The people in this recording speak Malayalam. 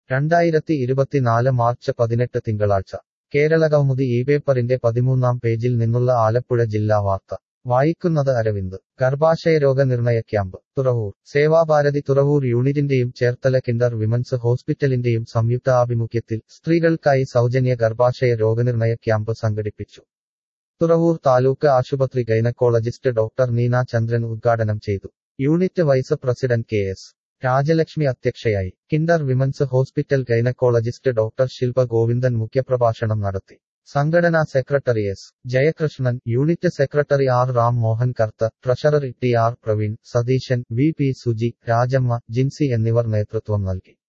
2024 മാർച്ച് 18 തിങ്കളാഴ്ച കേരളകൗമുദി പേപ്പറിന്റെ 13-ാം പേജിൽ നിന്നുള്ള ആലപ്പുഴ ജില്ലാ വാർത്ത വായിക്കുന്നത് അരവിന്ദ്. ഗർഭാശയരോഗ നിർണയ ക്യാമ്പ് തുറവൂർ. സേവാഭാരതി തുറവൂർ യൂണിറ്റിന്റെയും ചേർത്തല കിൻഡർ വിമൻസ് ഹോസ്പിറ്റലിന്റെയും സംയുക്താഭിമുഖ്യത്തിൽ സ്ത്രീകൾക്കായി സൗജന്യ ഗർഭാശയ രോഗനിർണയ ക്യാമ്പ് സംഘടിപ്പിച്ചു. തുറവൂർ താലൂക്ക് ആശുപത്രി ഗൈനക്കോളജിസ്റ്റ് ഡോക്ടർ നീന ചന്ദ്രൻ ഉദ്ഘാടനം ചെയ്തു. Unit vice president K S. Rajalakshmi അധ്യക്ഷയായി. Kinder women's hospital gynaecologist doctor Shilpa Govindan മുഖ്യപ്രഭാഷണം നടത്തി. സംഘടനാ secretary S. Jayakrishnan, unit secretary R. Ram Mohan Kartha, treasurer T. R. Praveen, Satheesan, V. P. Suji, Rajamma, Jincy എന്നിവർ നേതൃത്വം നൽകി.